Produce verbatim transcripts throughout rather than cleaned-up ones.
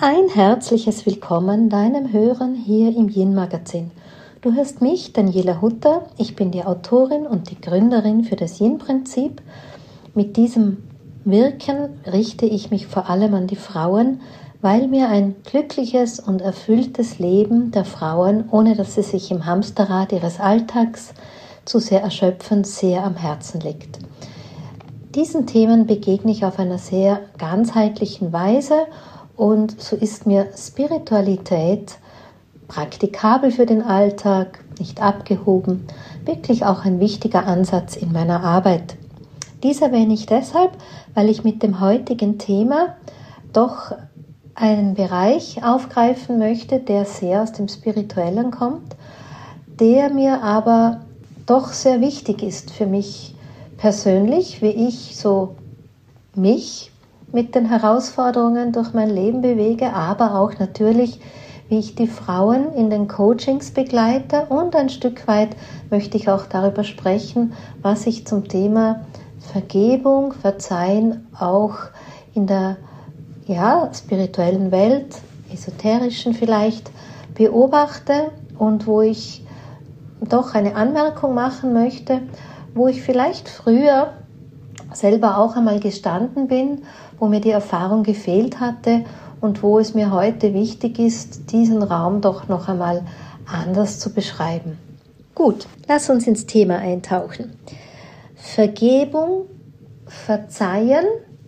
Ein herzliches Willkommen deinem Hören hier im Yin-Magazin. Du hörst mich, Daniela Hutter. Ich bin die Autorin und die Gründerin für das Yin-Prinzip. Mit diesem Wirken richte ich mich vor allem an die Frauen, weil mir ein glückliches und erfülltes Leben der Frauen, ohne dass sie sich im Hamsterrad ihres Alltags zu sehr erschöpfen, sehr am Herzen liegt. Diesen Themen begegne ich auf einer sehr ganzheitlichen Weise. Und so ist mir Spiritualität praktikabel für den Alltag, nicht abgehoben, wirklich auch ein wichtiger Ansatz in meiner Arbeit. Dies erwähne ich deshalb, weil ich mit dem heutigen Thema doch einen Bereich aufgreifen möchte, der sehr aus dem Spirituellen kommt, der mir aber doch sehr wichtig ist für mich persönlich, wie ich so mich mit den Herausforderungen durch mein Leben bewege, aber auch natürlich, wie ich die Frauen in den Coachings begleite, und ein Stück weit möchte ich auch darüber sprechen, was ich zum Thema Vergebung, Verzeihen auch in der ja, spirituellen Welt, esoterischen vielleicht, beobachte und wo ich doch eine Anmerkung machen möchte, wo ich vielleicht früher selber auch einmal gestanden bin, wo mir die Erfahrung gefehlt hatte und wo es mir heute wichtig ist, diesen Raum doch noch einmal anders zu beschreiben. Gut, lass uns ins Thema eintauchen. Vergebung, Verzeihen,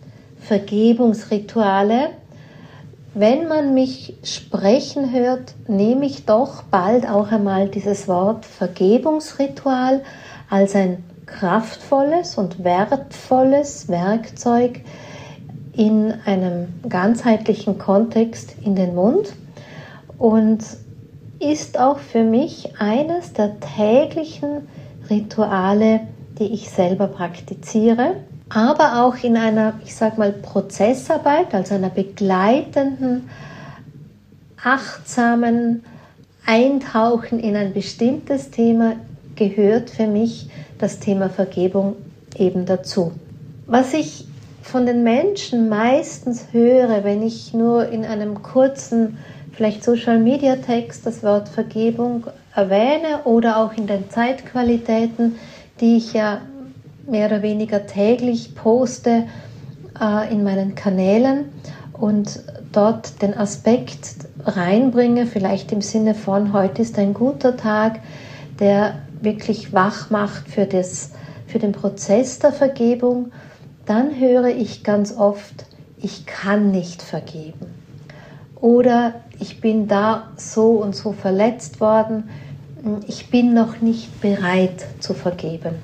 Vergebungsrituale. Wenn man mich sprechen hört, nehme ich doch bald auch einmal dieses Wort Vergebungsritual als ein kraftvolles und wertvolles Werkzeug in einem ganzheitlichen Kontext in den Mund und ist auch für mich eines der täglichen Rituale, die ich selber praktiziere, aber auch in einer, ich sag mal, Prozessarbeit, also einer begleitenden, achtsamen Eintauchen in ein bestimmtes Thema gehört für mich das Thema Vergebung eben dazu. Was ich von den Menschen meistens höre, wenn ich nur in einem kurzen, vielleicht Social-Media-Text das Wort Vergebung erwähne oder auch in den Zeitqualitäten, die ich ja mehr oder weniger täglich poste äh, in meinen Kanälen und dort den Aspekt reinbringe, vielleicht im Sinne von, heute ist ein guter Tag, der wirklich wach macht für, das, für den Prozess der Vergebung, dann höre ich ganz oft, ich kann nicht vergeben. Oder ich bin da so und so verletzt worden, ich bin noch nicht bereit zu vergeben.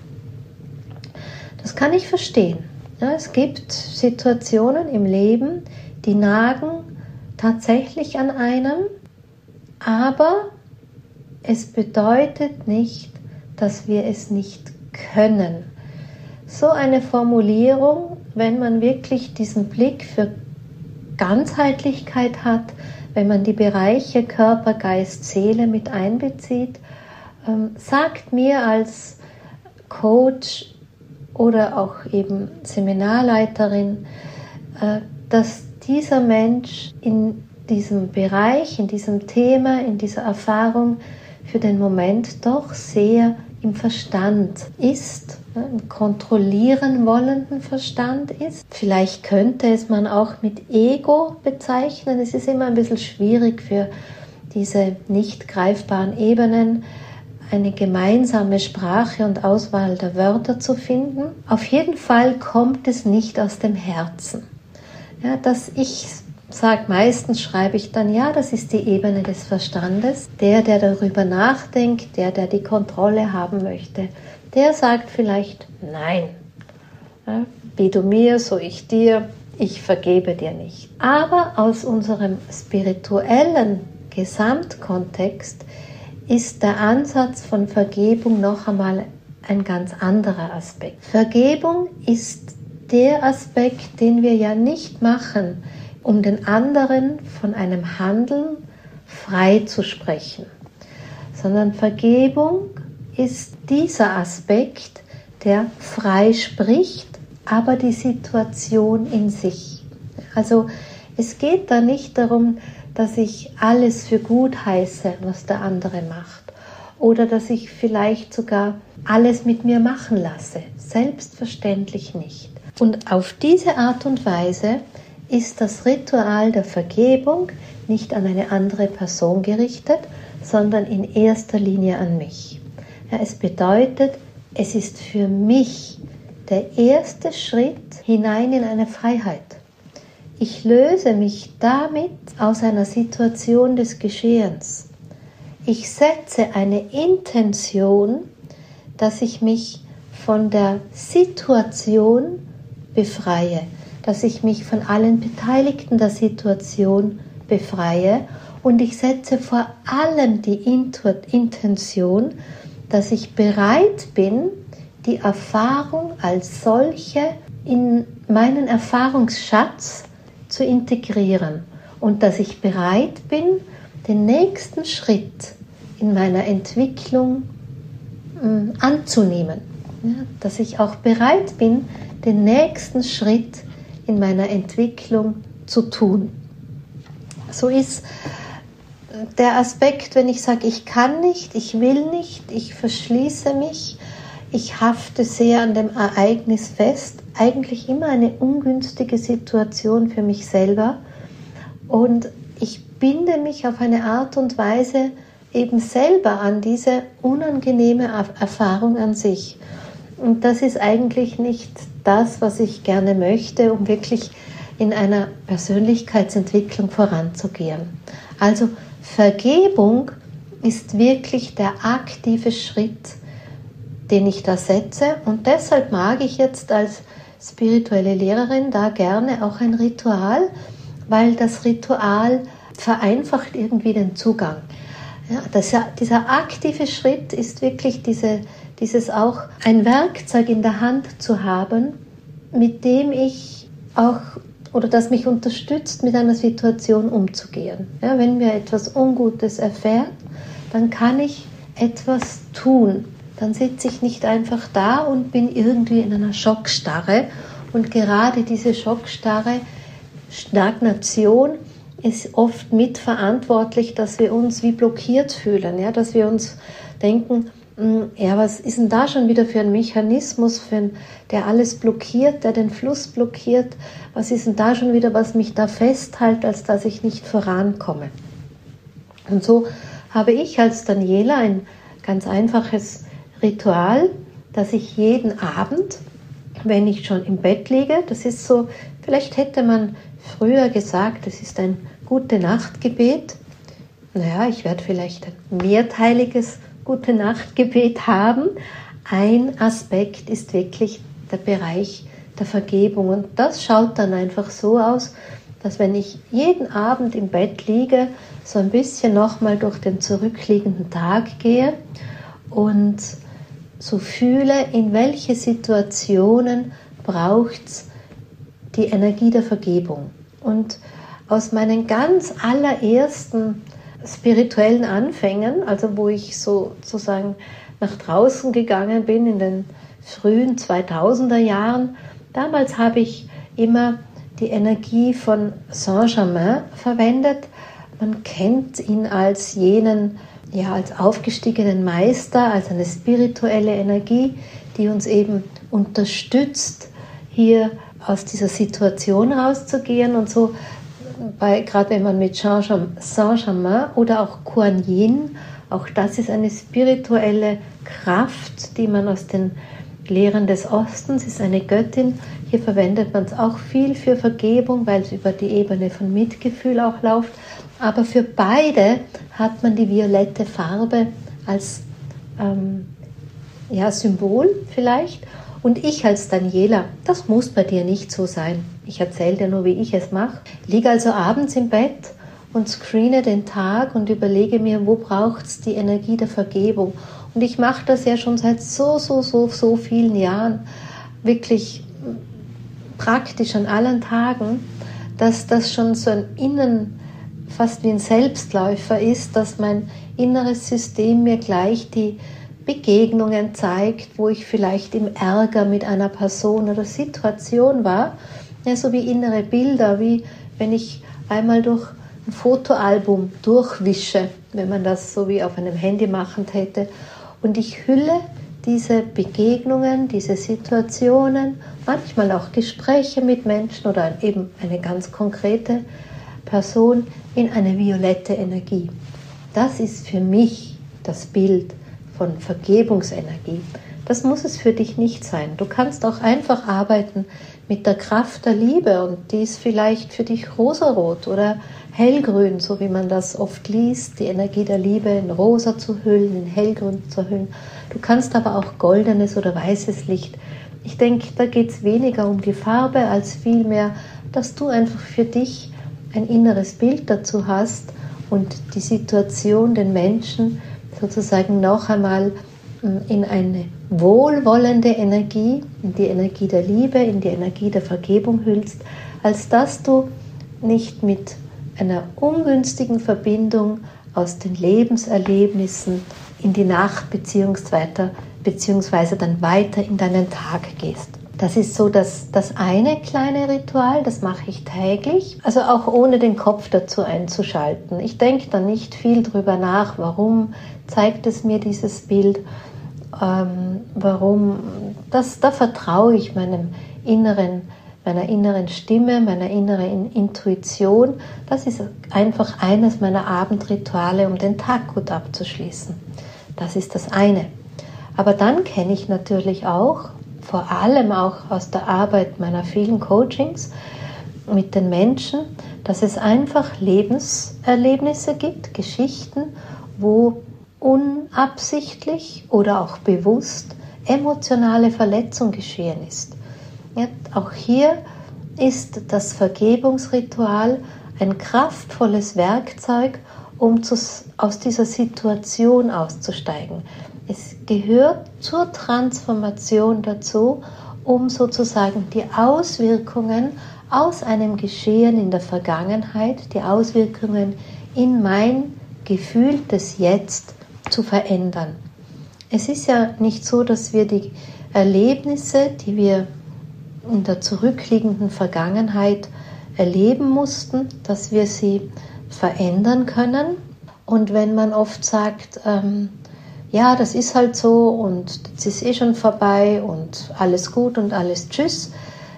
Das kann ich verstehen. Ja, es gibt Situationen im Leben, die nagen tatsächlich an einem, aber es bedeutet nicht, dass wir es nicht können. So eine Formulierung, wenn man wirklich diesen Blick für Ganzheitlichkeit hat, wenn man die Bereiche Körper, Geist, Seele mit einbezieht, ähm, sagt mir als Coach oder auch eben Seminarleiterin, äh, dass dieser Mensch in diesem Bereich, in diesem Thema, in dieser Erfahrung für den Moment doch sehr im Verstand ist, im kontrollieren wollenden Verstand ist. Vielleicht könnte es man auch mit Ego bezeichnen. Es ist immer ein bisschen schwierig für diese nicht greifbaren Ebenen eine gemeinsame Sprache und Auswahl der Wörter zu finden. Auf jeden Fall kommt es nicht aus dem Herzen. Ja, dass ich sage, meistens schreibe ich dann, ja, das ist die Ebene des Verstandes. Der, der darüber nachdenkt, der, der die Kontrolle haben möchte, der sagt vielleicht, nein, ja, wie du mir, so ich dir, ich vergebe dir nicht. Aber aus unserem spirituellen Gesamtkontext ist der Ansatz von Vergebung noch einmal ein ganz anderer Aspekt. Vergebung ist der Aspekt, den wir ja nicht machen, um den anderen von einem Handeln frei zu sprechen, sondern Vergebung ist dieser Aspekt, der frei spricht, aber die Situation in sich. Also Es geht da nicht darum, dass ich alles für gut heiße, was der andere macht. Oder dass ich vielleicht sogar alles mit mir machen lasse. Selbstverständlich nicht. Und auf diese Art und Weise ist das Ritual der Vergebung nicht an eine andere Person gerichtet, sondern in erster Linie an mich. Ja, es bedeutet, es ist für mich der erste Schritt hinein in eine Freiheit. Ich löse mich damit aus einer Situation des Geschehens. Ich setze eine Intention, dass ich mich von der Situation befreie, dass ich mich von allen Beteiligten der Situation befreie und ich setze vor allem die Intention, dass ich bereit bin, die Erfahrung als solche in meinen Erfahrungsschatz zu integrieren und dass ich bereit bin, den nächsten Schritt in meiner Entwicklung äh, anzunehmen. Ja, dass ich auch bereit bin, den nächsten Schritt in meiner Entwicklung zu tun. So ist der Aspekt, wenn ich sage, ich kann nicht, ich will nicht, ich verschließe mich, ich hafte sehr an dem Ereignis fest, eigentlich immer eine ungünstige Situation für mich selber und ich binde mich auf eine Art und Weise eben selber an diese unangenehme Erfahrung an sich. Und das ist eigentlich nicht das, was ich gerne möchte, um wirklich in einer Persönlichkeitsentwicklung voranzugehen. Also Vergebung ist wirklich der aktive Schritt, den ich da setze. Und deshalb mag ich jetzt als spirituelle Lehrerin da gerne auch ein Ritual, weil das Ritual vereinfacht irgendwie den Zugang. Ja, das, dieser aktive Schritt ist wirklich diese, dieses auch ein Werkzeug in der Hand zu haben, mit dem ich auch oder das mich unterstützt, mit einer Situation umzugehen. Ja, wenn mir etwas Ungutes erfährt, dann kann ich etwas tun. Dann sitze ich nicht einfach da und bin irgendwie in einer Schockstarre. Und gerade diese Schockstarre, Stagnation, ist oft mitverantwortlich, dass wir uns wie blockiert fühlen, ja, dass wir uns denken, ja, was ist denn da schon wieder für ein Mechanismus, für ein, der alles blockiert, der den Fluss blockiert, was ist denn da schon wieder, was mich da festhält, als dass ich nicht vorankomme. Und so habe ich als Daniela ein ganz einfaches Ritual, dass ich jeden Abend, wenn ich schon im Bett liege, das ist so, vielleicht hätte man früher gesagt, das ist ein Gute-Nacht-Gebet. Naja, ich werde vielleicht ein mehrteiliges Gute-Nacht-Gebet haben. Ein Aspekt ist wirklich der Bereich der Vergebung. Und das schaut dann einfach so aus, dass wenn ich jeden Abend im Bett liege, so ein bisschen nochmal durch den zurückliegenden Tag gehe und so fühle, in welche Situationen braucht es die Energie der Vergebung. Und aus meinen ganz allerersten spirituellen Anfängen, also wo ich so, sozusagen nach draußen gegangen bin in den frühen zweitausender Jahren, damals habe ich immer die Energie von Saint-Germain verwendet. Man kennt ihn als jenen, ja, als aufgestiegenen Meister, als eine spirituelle Energie, die uns eben unterstützt, hier aus dieser Situation rauszugehen. Und so, bei, gerade wenn man mit Saint-Germain oder auch Kuan Yin, auch das ist eine spirituelle Kraft, die man aus den Lehren des Ostens, ist eine Göttin. Hier verwendet man es auch viel für Vergebung, weil es über die Ebene von Mitgefühl auch läuft. Aber für beide hat man die violette Farbe als ähm, ja, Symbol vielleicht. Und ich als Daniela, das muss bei dir nicht so sein. Ich erzähle dir nur, wie ich es mache. Liege also abends im Bett und screene den Tag und überlege mir, wo braucht es die Energie der Vergebung. Und ich mache das ja schon seit so, so, so, so vielen Jahren, wirklich praktisch an allen Tagen, dass das schon so ein Innen, fast wie ein Selbstläufer ist, dass mein inneres System mir gleich die Begegnungen zeigt, wo ich vielleicht im Ärger mit einer Person oder Situation war, ja, so wie innere Bilder, wie, wenn ich einmal durch ein Fotoalbum durchwische, wenn man das so wie auf einem Handy machen täte, und ich hülle diese Begegnungen, diese Situationen, manchmal auch Gespräche mit Menschen oder eben eine ganz konkrete Person in eine violette Energie. Das ist für mich das Bild von Vergebungsenergie. Das muss es für dich nicht sein. Du kannst auch einfach arbeiten mit der Kraft der Liebe und die ist vielleicht für dich rosarot oder hellgrün, so wie man das oft liest, die Energie der Liebe in rosa zu hüllen, in hellgrün zu hüllen. Du kannst aber auch goldenes oder weißes Licht. Ich denke, da geht es weniger um die Farbe, als vielmehr, dass du einfach für dich ein inneres Bild dazu hast und die Situation, den Menschen sozusagen noch einmal in eine wohlwollende Energie, in die Energie der Liebe, in die Energie der Vergebung hüllst, als dass du nicht mit einer ungünstigen Verbindung aus den Lebenserlebnissen in die Nacht beziehungsweise, beziehungsweise dann weiter in deinen Tag gehst. Das ist so das, das eine kleine Ritual, das mache ich täglich, also auch ohne den Kopf dazu einzuschalten. Ich denke da nicht viel drüber nach, warum zeigt es mir dieses Bild, ähm, warum, das, da vertraue ich meinem inneren, meiner inneren Stimme, meiner inneren Intuition. Das ist einfach eines meiner Abendrituale, um den Tag gut abzuschließen. Das ist das eine. Aber dann kenne ich natürlich auch, vor allem auch aus der Arbeit meiner vielen Coachings mit den Menschen, dass es einfach Lebenserlebnisse gibt, Geschichten, wo unabsichtlich oder auch bewusst emotionale Verletzung geschehen ist. Ja, auch hier ist das Vergebungsritual ein kraftvolles Werkzeug, um zu, aus dieser Situation auszusteigen. Es gehört zur Transformation dazu, um sozusagen die Auswirkungen aus einem Geschehen in der Vergangenheit, die Auswirkungen in mein gefühltes Jetzt zu verändern. Es ist ja nicht so, dass wir die Erlebnisse, die wir in der zurückliegenden Vergangenheit erleben mussten, dass wir sie verändern können. Und wenn man oft sagt, ähm, ja, das ist halt so und das ist eh schon vorbei und alles gut und alles tschüss.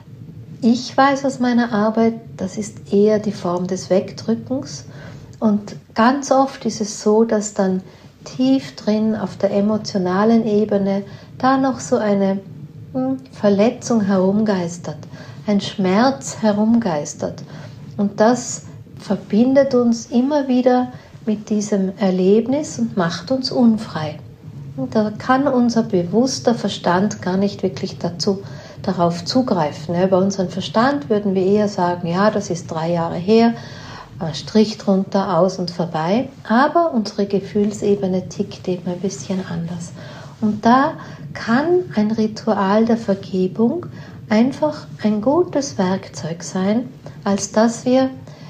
Ich weiß aus meiner Arbeit, das ist eher die Form des Wegdrückens und ganz oft ist es so, dass dann tief drin auf der emotionalen Ebene da noch so eine hm, Verletzung herumgeistert, ein Schmerz herumgeistert und das verbindet uns immer wieder mit diesem Erlebnis und macht uns unfrei. Und da kann unser bewusster Verstand gar nicht wirklich dazu, darauf zugreifen. Ja, bei unserem Verstand würden wir eher sagen, ja, das ist drei Jahre her, Strich drunter, aus und vorbei. Aber unsere Gefühlsebene tickt eben ein bisschen anders. Und da kann ein Ritual der Vergebung einfach ein gutes Werkzeug sein, als dass wir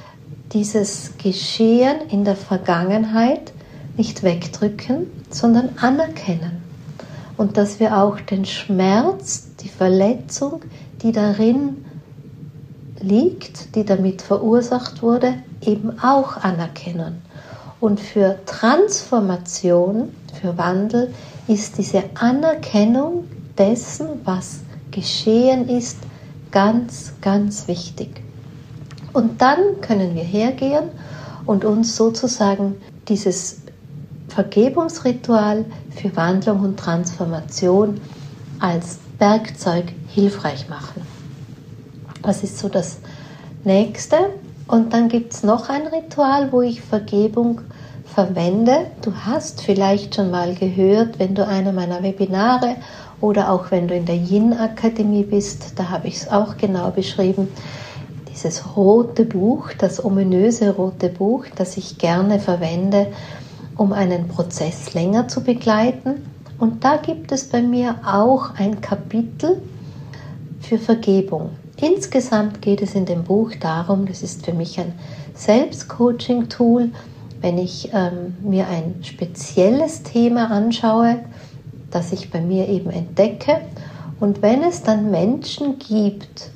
dieses Geschehen in der Vergangenheit nicht wegdrücken, sondern anerkennen. Und dass wir auch den Schmerz, die Verletzung, die darin liegt, die damit verursacht wurde, eben auch anerkennen. Und für Transformation, für Wandel, ist diese Anerkennung dessen, was geschehen ist, ganz, ganz wichtig. Und dann können wir hergehen und uns sozusagen dieses Vergebungsritual für Wandlung und Transformation als Werkzeug hilfreich machen. Das ist so das Nächste. Und dann gibt es noch ein Ritual, wo ich Vergebung verwende. Du hast vielleicht schon mal gehört, wenn du eine meiner Webinare oder auch wenn du in der Yin-Akademie bist, da habe ich es auch genau beschrieben, dieses rote Buch, das ominöse rote Buch, das ich gerne verwende, um einen Prozess länger zu begleiten. Und da gibt es bei mir auch ein Kapitel für Vergebung. Insgesamt geht es in dem Buch darum, das ist für mich ein Selbstcoaching-Tool, wenn ich ähm, mir ein spezielles Thema anschaue, das ich bei mir eben entdecke. Und wenn es dann Menschen gibt,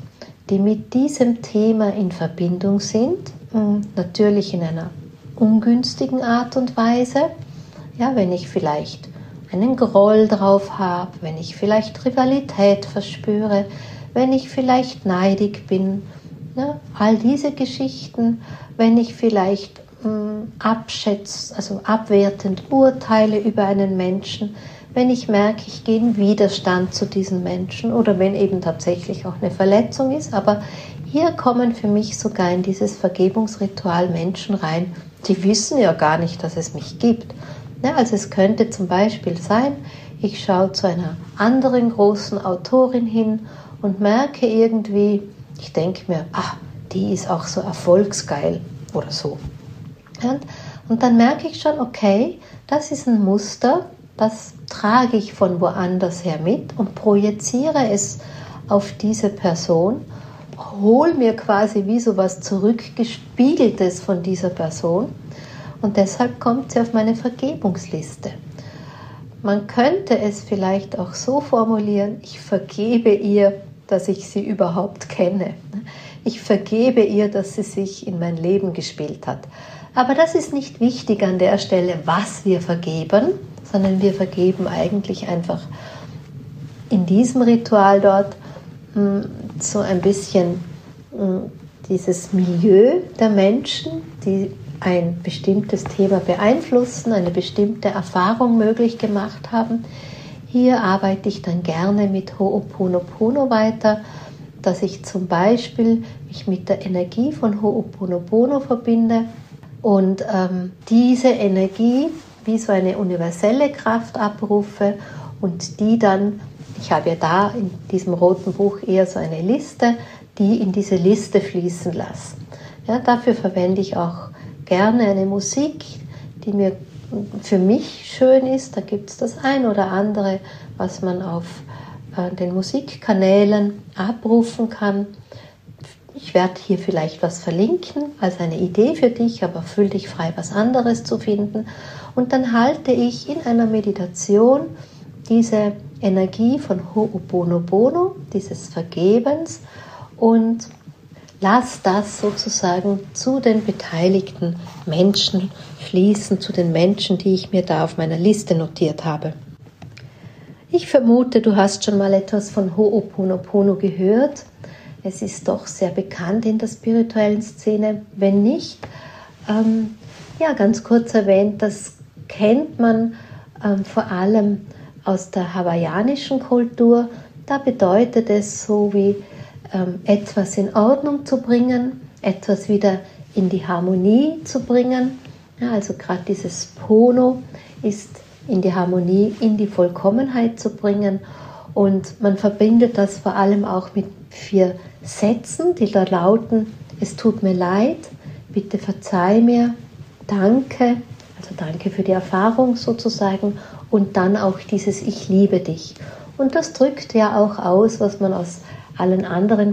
die mit diesem Thema in Verbindung sind, natürlich in einer ungünstigen Art und Weise. Ja, wenn ich vielleicht einen Groll drauf habe, wenn ich vielleicht Rivalität verspüre, wenn ich vielleicht neidig bin, ja, all diese Geschichten, wenn ich vielleicht mh, abschätze, also abwertend urteile über einen Menschen, wenn ich merke, ich gehe in Widerstand zu diesen Menschen oder wenn eben tatsächlich auch eine Verletzung ist. Aber hier kommen für mich sogar in dieses Vergebungsritual Menschen rein, die wissen ja gar nicht, dass es mich gibt. Ja, also es könnte zum Beispiel sein, ich schaue zu einer anderen großen Autorin hin und merke irgendwie, ich denke mir, ah, die ist auch so erfolgsgeil oder so. Und, und dann merke ich schon, okay, das ist ein Muster, das trage ich von woanders her mit und projiziere es auf diese Person, hole mir quasi wie so was zurückgespiegeltes von dieser Person und deshalb kommt sie auf meine Vergebungsliste. Man könnte es vielleicht auch so formulieren, ich vergebe ihr, dass ich sie überhaupt kenne. Ich vergebe ihr, dass sie sich in mein Leben gespielt hat. Aber das ist nicht wichtig an der Stelle, was wir vergeben, sondern wir vergeben eigentlich einfach in diesem Ritual dort mh, so ein bisschen mh, dieses Milieu der Menschen, die ein bestimmtes Thema beeinflussen, eine bestimmte Erfahrung möglich gemacht haben. Hier arbeite ich dann gerne mit Ho'oponopono weiter, dass ich zum Beispiel mich mit der Energie von Ho'oponopono verbinde und ähm, diese Energie wie so eine universelle Kraft abrufe und die dann, ich habe ja da in diesem roten Buch eher so eine Liste, die in diese Liste fließen lasse. Ja, dafür verwende ich auch gerne eine Musik, die mir für mich schön ist. Da gibt es das ein oder andere, was man auf äh, den Musikkanälen abrufen kann. Ich werde hier vielleicht was verlinken als eine Idee für dich, aber fühl dich frei, was anderes zu finden. Und dann halte ich in einer Meditation diese Energie von Ho'oponopono, dieses Vergebens, und lass das sozusagen zu den beteiligten Menschen fließen, zu den Menschen, die ich mir da auf meiner Liste notiert habe. Ich vermute, du hast schon mal etwas von Ho'oponopono gehört. Es ist doch sehr bekannt in der spirituellen Szene. Wenn nicht, ähm, ja, ganz kurz erwähnt, das kennt man ähm, vor allem aus der hawaiianischen Kultur. Da bedeutet es so wie ähm, etwas in Ordnung zu bringen, etwas wieder in die Harmonie zu bringen. Ja, also gerade dieses Pono ist in die Harmonie, in die Vollkommenheit zu bringen. Und man verbindet das vor allem auch mit vier Sätzen, die da lauten: Es tut mir leid, bitte verzeih mir, danke, also danke für die Erfahrung sozusagen, und dann auch dieses Ich liebe dich. Und das drückt ja auch aus, was man aus allen anderen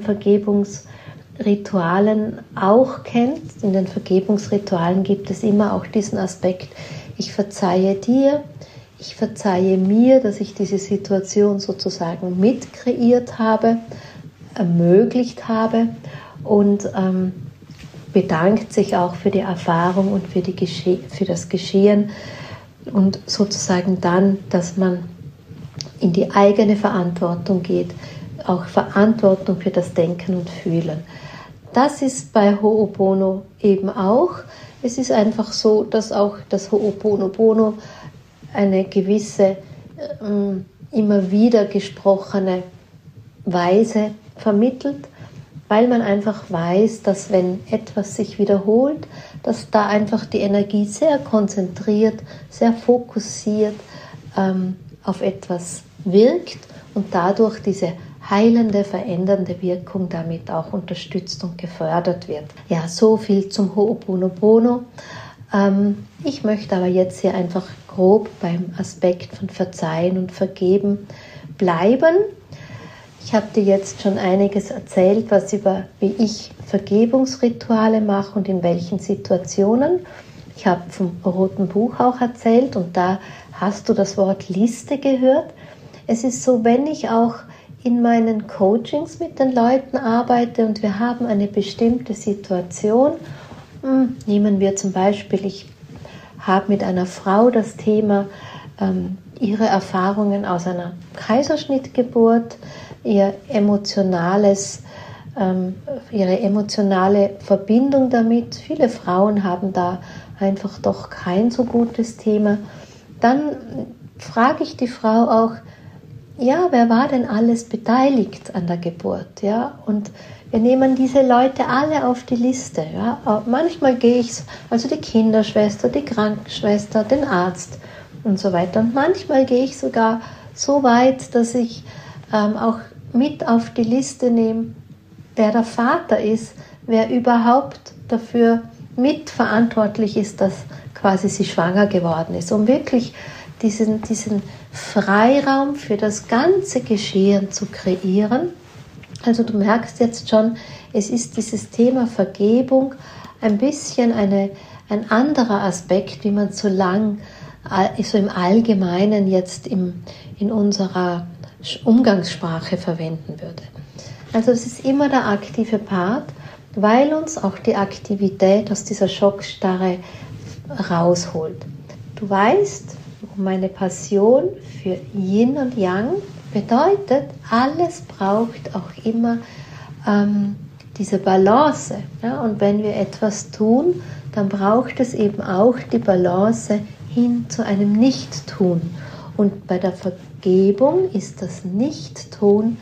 Vergebungsritualen auch kennt. In den Vergebungsritualen gibt es immer auch diesen Aspekt: Ich verzeihe dir, ich verzeihe mir, dass ich diese Situation sozusagen mitkreiert habe, ermöglicht habe, und ähm, bedankt sich auch für die Erfahrung und für, die Gesche- für das Geschehen, und sozusagen dann, dass man in die eigene Verantwortung geht, auch Verantwortung für das Denken und Fühlen. Das ist bei Ho'opono eben auch. Es ist einfach so, dass auch das Ho'oponopono eine gewisse, äh, immer wieder gesprochene Weise vermittelt, weil man einfach weiß, dass wenn etwas sich wiederholt, dass da einfach die Energie sehr konzentriert, sehr fokussiert ähm, auf etwas wirkt und dadurch diese heilende, verändernde Wirkung damit auch unterstützt und gefördert wird. Ja, so viel zum Ho'oponopono. Ähm, ich möchte aber jetzt hier einfach grob beim Aspekt von Verzeihen und Vergeben bleiben. Ich habe dir jetzt schon einiges erzählt, was über, wie ich Vergebungsrituale mache und in welchen Situationen. Ich habe vom Roten Buch auch erzählt und da hast du das Wort Liste gehört. Es ist so, wenn ich auch in meinen Coachings mit den Leuten arbeite und wir haben eine bestimmte Situation, nehmen wir zum Beispiel, ich habe mit einer Frau das Thema, ähm, ihre Erfahrungen aus einer Kaiserschnittgeburt, ihr emotionales, ähm, ihre emotionale Verbindung damit. Viele Frauen haben da einfach doch kein so gutes Thema. Dann frage ich die Frau auch, ja, wer war denn alles beteiligt an der Geburt? Ja? Und wir nehmen diese Leute alle auf die Liste. Ja? Manchmal gehe ich, also die Kinderschwester, die Krankenschwester, den Arzt und so weiter. Und manchmal gehe ich sogar so weit, dass ich ähm, auch mit auf die Liste nehme, wer der Vater ist, wer überhaupt dafür mitverantwortlich ist, dass quasi sie schwanger geworden ist, um wirklich diesen, diesen Freiraum für das ganze Geschehen zu kreieren. Also du merkst jetzt schon, es ist dieses Thema Vergebung ein bisschen eine, ein anderer Aspekt, wie man so lang, so im Allgemeinen jetzt im, in unserer Umgangssprache verwenden würde. Also es ist immer der aktive Part, weil uns auch die Aktivität aus dieser Schockstarre rausholt. Du weißt, meine Passion für Yin und Yang bedeutet, alles braucht auch immer ähm, diese Balance. Ja? Und wenn wir etwas tun, dann braucht es eben auch die Balance hin zu einem Nicht-Tun. Und bei der Vergebung ist das Nicht-Tun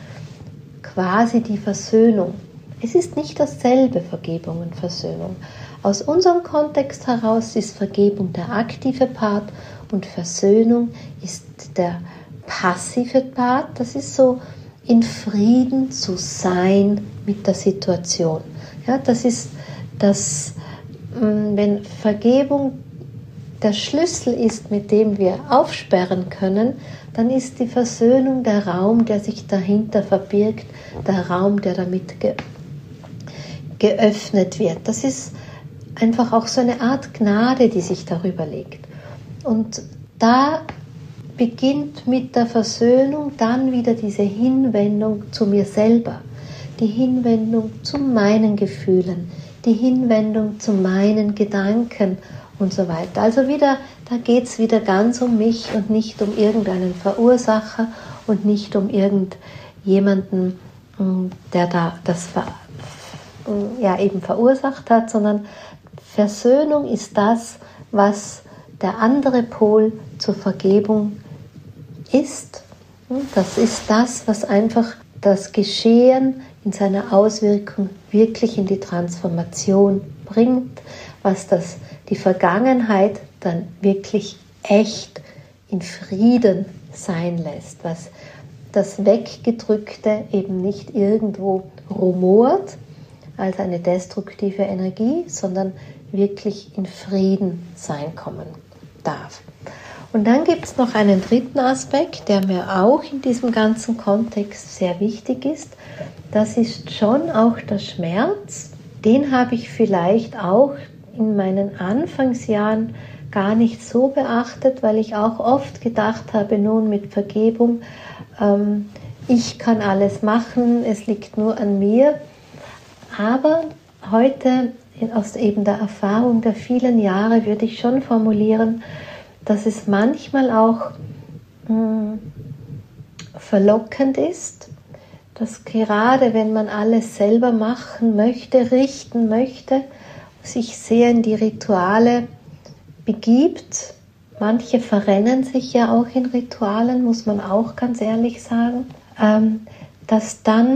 quasi die Versöhnung. Es ist nicht dasselbe, Vergebung und Versöhnung. Aus unserem Kontext heraus ist Vergebung der aktive Part und Versöhnung ist der passive Part. Das ist so, in Frieden zu sein mit der Situation. Ja, das ist das, wenn Vergebung der Schlüssel ist, mit dem wir aufsperren können, dann ist die Versöhnung der Raum, der sich dahinter verbirgt, der Raum, der damit ge- geöffnet wird. Das ist einfach auch so eine Art Gnade, die sich darüber legt. Und da beginnt mit der Versöhnung dann wieder diese Hinwendung zu mir selber, die Hinwendung zu meinen Gefühlen, die Hinwendung zu meinen Gedanken und so weiter. Also wieder, da geht es wieder ganz um mich und nicht um irgendeinen Verursacher und nicht um irgendjemanden, der da das ja, eben verursacht hat, sondern Versöhnung ist das, was der andere Pol zur Vergebung ist. Das ist das, was einfach das Geschehen in seiner Auswirkung wirklich in die Transformation bringt, was das, die Vergangenheit dann wirklich echt in Frieden sein lässt, was das Weggedrückte eben nicht irgendwo rumort als eine destruktive Energie, sondern wirklich in Frieden sein kommen darf. Und dann gibt es noch einen dritten Aspekt, der mir auch in diesem ganzen Kontext sehr wichtig ist. Das ist schon auch der Schmerz. Den habe ich vielleicht auch in meinen Anfangsjahren gar nicht so beachtet, weil ich auch oft gedacht habe, nun mit Vergebung, ähm, ich kann alles machen, es liegt nur an mir. Aber heute, aus eben der Erfahrung der vielen Jahre, würde ich schon formulieren, dass es manchmal auch mh, verlockend ist, dass gerade wenn man alles selber machen möchte, richten möchte, sich sehr in die Rituale begibt. Manche verrennen sich ja auch in Ritualen, muss man auch ganz ehrlich sagen, ähm, dass dann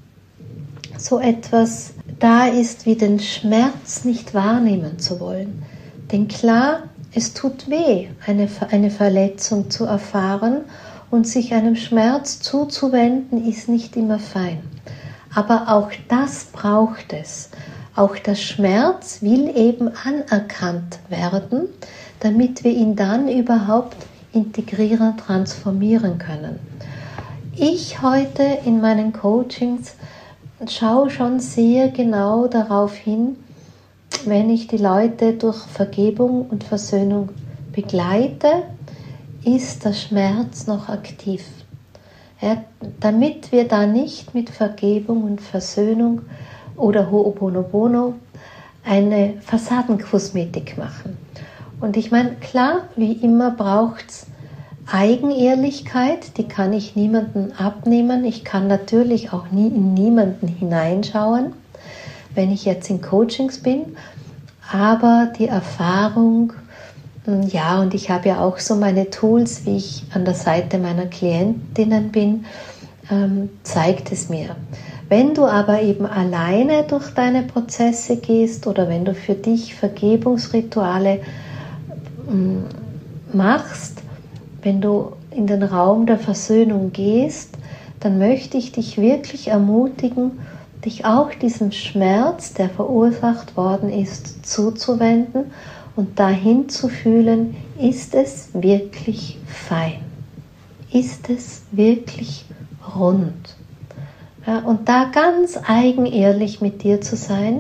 so etwas da ist, wie den Schmerz nicht wahrnehmen zu wollen. Denn klar, es tut weh, eine, eine Verletzung zu erfahren, und sich einem Schmerz zuzuwenden, ist nicht immer fein. Aber auch das braucht es. Auch der Schmerz will eben anerkannt werden, damit wir ihn dann überhaupt integrieren, transformieren können. Ich heute in meinen Coachings schaue schon sehr genau darauf hin, wenn ich die Leute durch Vergebung und Versöhnung begleite, ist der Schmerz noch aktiv. Ja, damit wir da nicht mit Vergebung und Versöhnung oder Ho'oponopono eine Fassadenkosmetik machen. Und ich meine, klar, wie immer braucht es Eigenehrlichkeit, die kann ich niemandem abnehmen. Ich kann natürlich auch nie in niemanden hineinschauen, wenn ich jetzt in Coachings bin. Aber die Erfahrung, ja, und ich habe ja auch so meine Tools, wie ich an der Seite meiner Klientinnen bin, ähm, zeigt es mir. Wenn du aber eben alleine durch deine Prozesse gehst oder wenn du für dich Vergebungsrituale ähm, machst, wenn du in den Raum der Versöhnung gehst, dann möchte ich dich wirklich ermutigen, dich auch diesem Schmerz, der verursacht worden ist, zuzuwenden und dahin zu fühlen, ist es wirklich fein? Ist es wirklich rund? Ja, und da ganz eigenehrlich mit dir zu sein,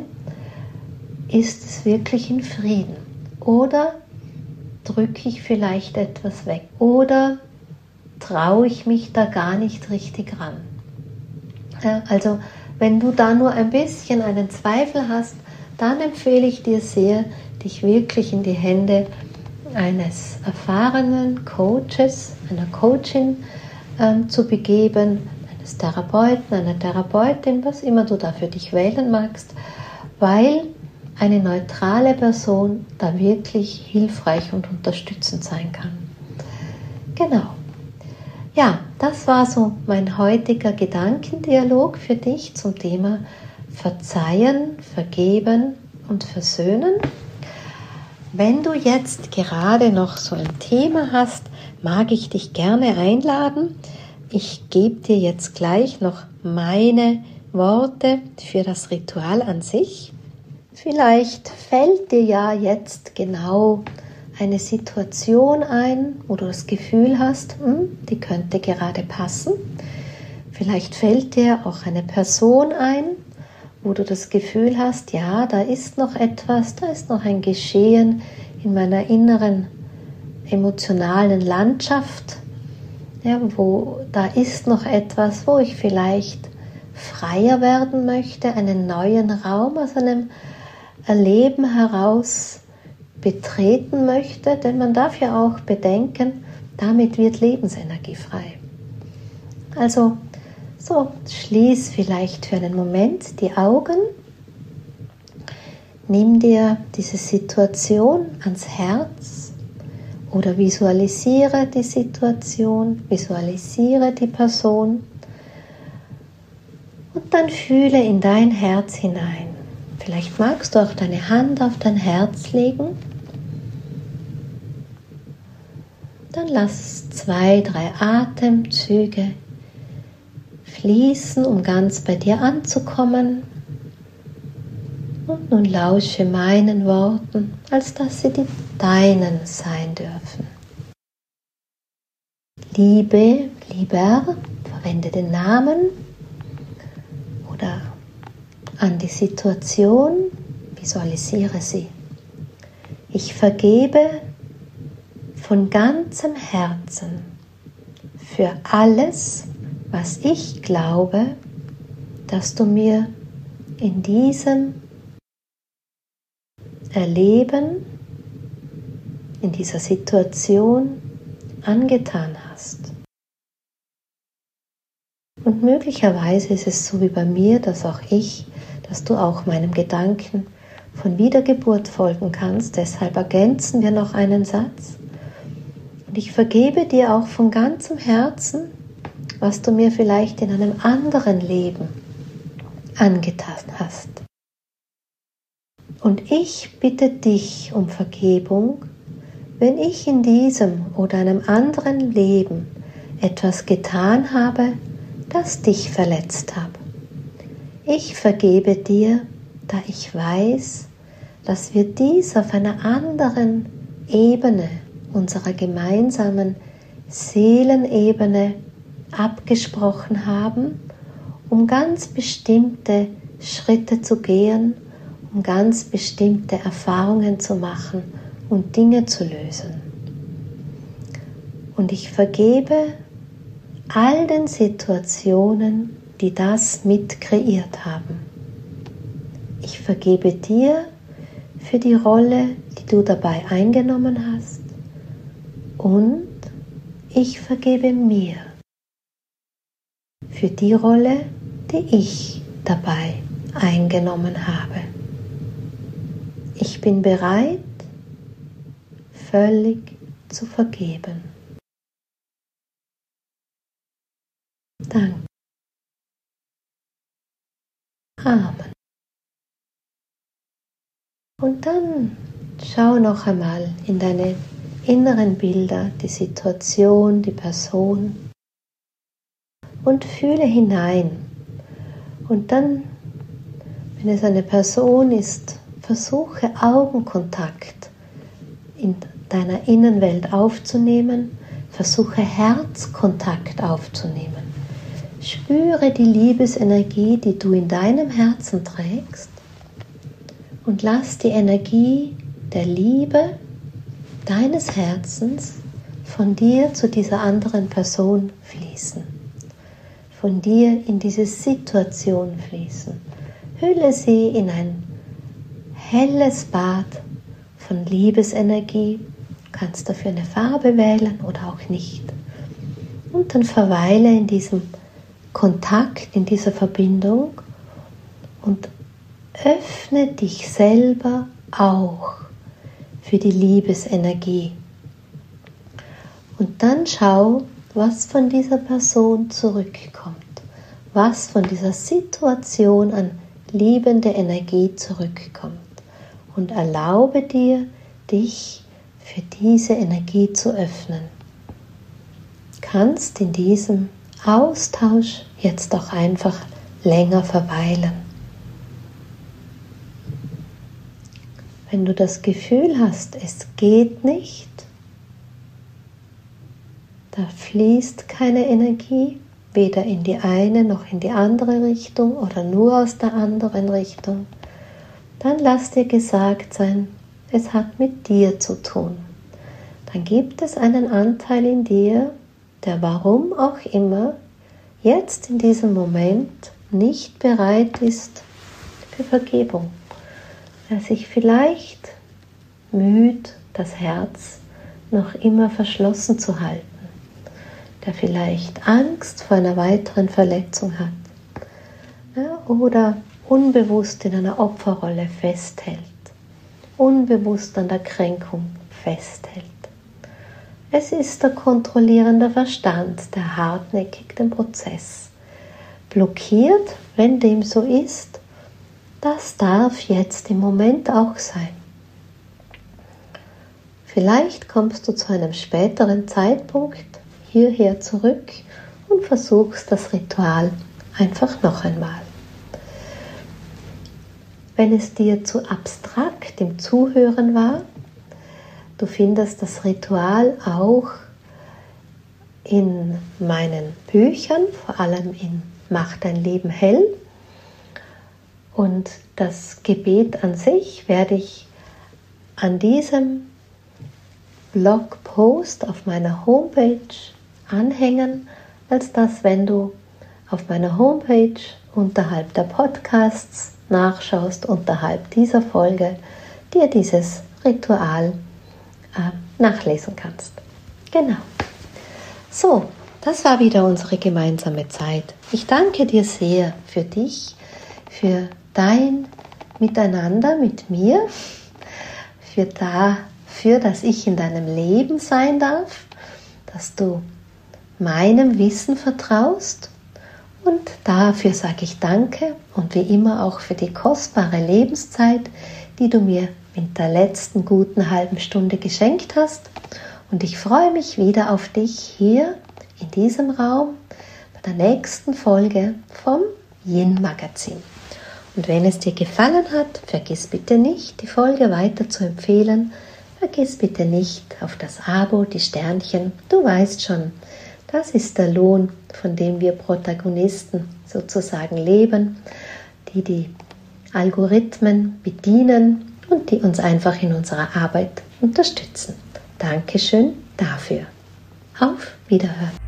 ist es wirklich in Frieden? Oder drücke ich vielleicht etwas weg? Oder traue ich mich da gar nicht richtig ran? Ja, also wenn du da nur ein bisschen einen Zweifel hast, dann empfehle ich dir sehr, dich wirklich in die Hände eines erfahrenen Coaches, einer Coachin ähm, zu begeben, eines Therapeuten, einer Therapeutin, was immer du da für dich wählen magst, weil eine neutrale Person da wirklich hilfreich und unterstützend sein kann. Genau. Ja, das war so mein heutiger Gedankendialog für dich zum Thema Verzeihen, Vergeben und Versöhnen. Wenn du jetzt gerade noch so ein Thema hast, mag ich dich gerne einladen. Ich gebe dir jetzt gleich noch meine Worte für das Ritual an sich. Vielleicht fällt dir ja jetzt genau eine Situation ein, wo du das Gefühl hast, hm, die könnte gerade passen. Vielleicht fällt dir auch eine Person ein, wo du das Gefühl hast, ja, da ist noch etwas, da ist noch ein Geschehen in meiner inneren emotionalen Landschaft, ja, wo da ist noch etwas, wo ich vielleicht freier werden möchte, einen neuen Raum aus einem Erleben heraus betreten möchte, denn man darf ja auch bedenken, damit wird Lebensenergie frei. Also, so, schließ vielleicht für einen Moment die Augen, nimm dir diese Situation ans Herz oder visualisiere die Situation, visualisiere die Person und dann fühle in dein Herz hinein. Vielleicht magst du auch deine Hand auf dein Herz legen. Dann lass zwei, drei Atemzüge fließen, um ganz bei dir anzukommen. Und nun lausche meinen Worten, als dass sie die deinen sein dürfen. Liebe, lieber, verwende den Namen oder an die Situation, visualisiere sie. Ich vergebe von ganzem Herzen für alles, was ich glaube, dass du mir in diesem Erleben, in dieser Situation angetan hast. Und möglicherweise ist es so wie bei mir, dass auch ich, dass du auch meinem Gedanken von Wiedergeburt folgen kannst. Deshalb ergänzen wir noch einen Satz. Und ich vergebe dir auch von ganzem Herzen, was du mir vielleicht in einem anderen Leben angetan hast. Und ich bitte dich um Vergebung, wenn ich in diesem oder einem anderen Leben etwas getan habe, das dich verletzt hat. Ich vergebe dir, da ich weiß, dass wir dies auf einer anderen Ebene, unserer gemeinsamen Seelenebene, abgesprochen haben, um ganz bestimmte Schritte zu gehen, um ganz bestimmte Erfahrungen zu machen und Dinge zu lösen. Und ich vergebe all den Situationen, die das mit kreiert haben. Ich vergebe dir für die Rolle, die du dabei eingenommen hast, und ich vergebe mir für die Rolle, die ich dabei eingenommen habe. Ich bin bereit, völlig zu vergeben. Danke. Amen. Und dann schau noch einmal in deine inneren Bilder, die Situation, die Person, und fühle hinein. Und dann, wenn es eine Person ist, versuche Augenkontakt in deiner Innenwelt aufzunehmen, versuche Herzkontakt aufzunehmen. Spüre die Liebesenergie, die du in deinem Herzen trägst, und lass die Energie der Liebe deines Herzens von dir zu dieser anderen Person fließen, von dir in diese Situation fließen. Hülle sie in ein helles Bad von Liebesenergie. Du kannst dafür eine Farbe wählen oder auch nicht. Und dann verweile in diesem Kontakt, in dieser Verbindung und öffne dich selber auch für die Liebesenergie. Und dann schau, was von dieser Person zurückkommt, was von dieser Situation an liebende Energie zurückkommt. Und erlaube dir, dich für diese Energie zu öffnen. Du kannst in diesem Austausch jetzt auch einfach länger verweilen. Wenn du das Gefühl hast, es geht nicht, da fließt keine Energie, weder in die eine noch in die andere Richtung oder nur aus der anderen Richtung, dann lass dir gesagt sein, es hat mit dir zu tun. Dann gibt es einen Anteil in dir, der warum auch immer jetzt in diesem Moment nicht bereit ist für Vergebung, der sich vielleicht müht, das Herz noch immer verschlossen zu halten, der vielleicht Angst vor einer weiteren Verletzung hat, ja, oder unbewusst in einer Opferrolle festhält, unbewusst an der Kränkung festhält. Es ist der kontrollierende Verstand, der hartnäckig den Prozess blockiert. Wenn dem so ist, das darf jetzt im Moment auch sein. Vielleicht kommst du zu einem späteren Zeitpunkt hierher zurück und versuchst das Ritual einfach noch einmal. Wenn es dir zu abstrakt im Zuhören war, du findest das Ritual auch in meinen Büchern, vor allem in Mach dein Leben hell. Und das Gebet an sich werde ich an diesem Blogpost auf meiner Homepage anhängen, als dass, wenn du auf meiner Homepage unterhalb der Podcasts nachschaust, unterhalb dieser Folge, dir dieses Ritual äh, nachlesen kannst. Genau. So, das war wieder unsere gemeinsame Zeit. Ich danke dir sehr für dich, für dein Miteinander mit mir, für dafür, dass ich in deinem Leben sein darf, dass du meinem Wissen vertraust, und dafür sage ich danke und wie immer auch für die kostbare Lebenszeit, die du mir mit der letzten guten halben Stunde geschenkt hast, und ich freue mich wieder auf dich hier in diesem Raum bei der nächsten Folge vom Yin Magazin. Und wenn es dir gefallen hat, vergiss bitte nicht, die Folge weiter zu empfehlen. Vergiss bitte nicht auf das Abo, die Sternchen. Du weißt schon, das ist der Lohn, von dem wir Protagonisten sozusagen leben, die die Algorithmen bedienen und die uns einfach in unserer Arbeit unterstützen. Dankeschön dafür. Auf Wiederhören.